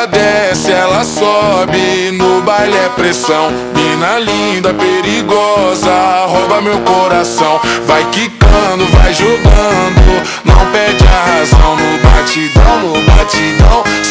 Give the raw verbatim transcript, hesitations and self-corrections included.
ela desce, ela sobe, no baile é pressão. Mina linda, perigosa, rouba meu coração. Vai quicando, vai jogando, não perde a razão. No batidão, no batidão,